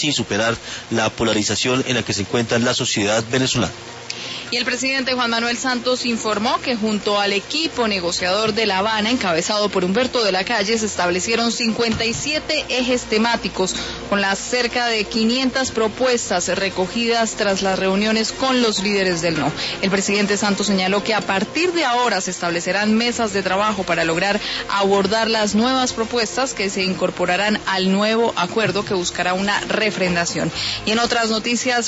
sin superar la polarización en la que se encuentra la sociedad venezolana. Y el presidente Juan Manuel Santos informó que junto al equipo negociador de La Habana, encabezado por Humberto de la Calle, se establecieron 57 ejes temáticos con las cerca de 500 propuestas recogidas tras las reuniones con los líderes del no. El presidente Santos señaló que a partir de ahora se establecerán mesas de trabajo para lograr abordar las nuevas propuestas que se incorporarán al nuevo acuerdo que buscará una refrendación. Y en otras noticias,